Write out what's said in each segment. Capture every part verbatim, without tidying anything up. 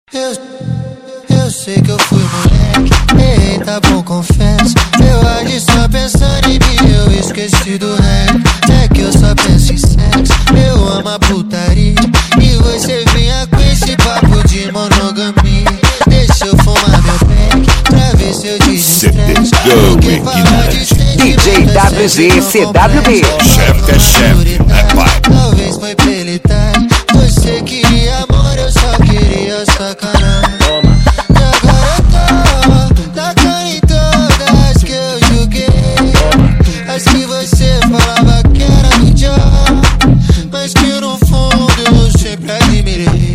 Eu, eu sei que eu fui moleque, errei, tá bom, confesso. Eu agi só pensando em mim, eu esqueci do resto. É que eu só penso em sexo, eu amo a putaria. E você vinha com esse papo de monogamia. Deixa eu fumar meu pack, pra ver se eu desestresso. Porque falar de D J W Z C W B. Chefe é chefe, é pai. Talvez foi pela idade, você queria amor, eu só queria sacanagem. E agora eu tô tacando em todas que eu julguei. As que você falava que era idiota, mas que no fundo eu sempre admirei.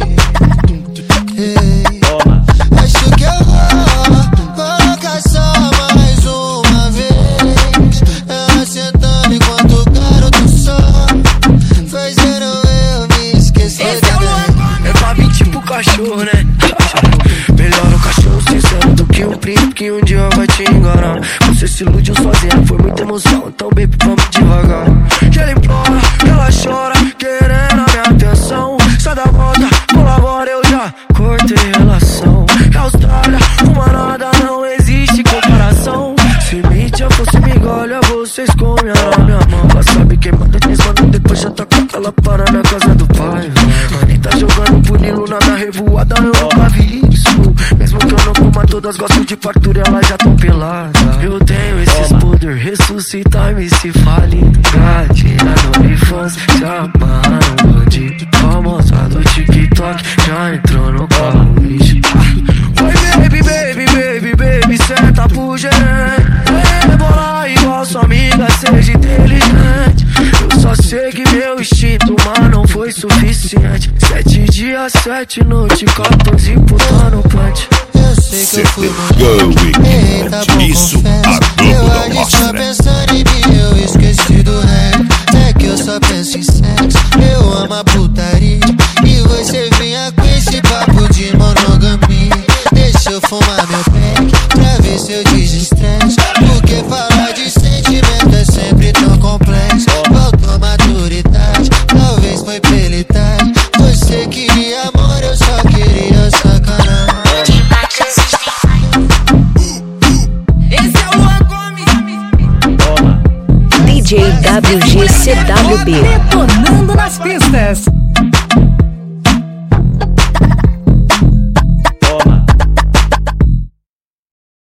Ei, acho que eu vou colocar só mais uma vez. Ela sentando enquanto o garoto só fazendo eu me esquecer. Esse é o Luan. É pra vir tipo cachorro, né? Melhor um cachorro sincero do que um príncipe que um dia vai te enganar. Você se iludiu sozinha, foi muita emoção, então baby, vamos devagar. Que ela implora, que ela chora, querendo a minha atenção. Sai da volta, colabora, eu já cortei relação. É Austrália, uma nada, não existe comparação. Se mídia fosse migolha, vocês comem a minha mão. Ela sabe quem manda, eles mandam, depois já tá com ela para na casa do pai. Mãe tá jogando punilo na revoada, eu nunca vi isso. Mesmo que eu não coma todas, gosto de fartura, elas já tão peladas. Eu tenho esses poder, ressuscitar e me se fale. Gatinha do OnlyFans, se amarra no bandido. Famosa do TikTok, já entrou no carro lixo. Oi baby, baby, baby, baby, senta pro gerente. Rebola igual sua amiga, seja inteligente. Eu só sei que meu instinto, mas não foi suficiente. Sete dias, sete noites, quatorze puta no punch. Eu sei que eu fui moleque, errei, tá bom, Isso, confesso. a Globo Eu não agi mostra, só né? pensando em mim, eu esqueci do resto. É que eu só penso em sexo, eu amo a putaria. E você vinha com esse papo de monogamia. Deixa eu fumar meu pack, pra ver se eu desestresso. Porque falar de sentimento é sempre tão complexo. Faltou maturidade, talvez foi pela idade. Você queria amor, eu só queria sacanagem. Esse é o Luan Gomes. D J W G C W B. Detonando nas pistas.